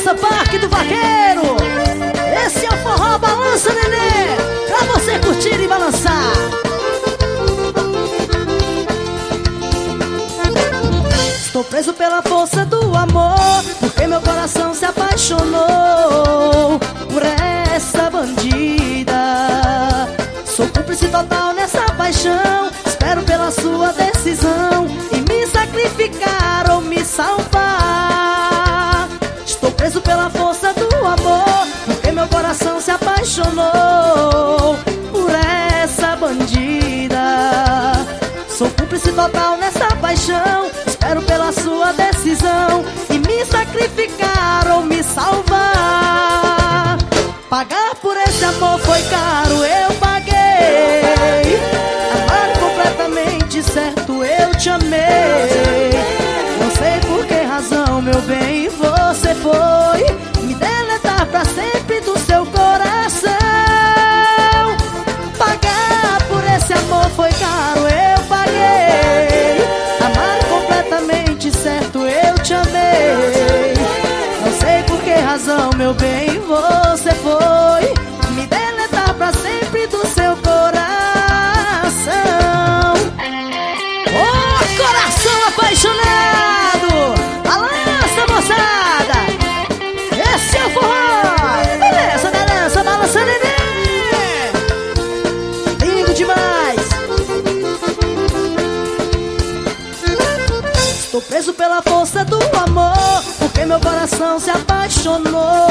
Casa Parque do Vaqueiro. Esse é o forró Balança Nenê, pra você curtir e balançar. Estou preso pela força do amor, porque meu coração se apaixonou por essa bandida. Sou cúmplice total nessa paixão, espero pela sua decisão e me sacrificar ou me salvar. Estou preso pela força do amor, porque meu coração se apaixonou por essa bandida. Sou cúmplice total nessa paixão, espero pela sua decisão e me sacrificar ou me salvar. Pagar por esse amor foi caro, eu paguei. Amar completamente certo, eu te amei. Não sei por que razão, meu bem, você foi me deletar pra sempre do seu coração. Pagar por esse amor foi caro, eu paguei. Amar completamente certo, eu te amei. Não sei por que razão, meu bem, você foi me deletar pra sempre do seu coração. Oh, coração apaixonado! Balança, moçada! Esse é o forró! Beleza, beleza, balança, neném! Lindo demais! Estou preso pela força do amor, porque meu coração se apaixonou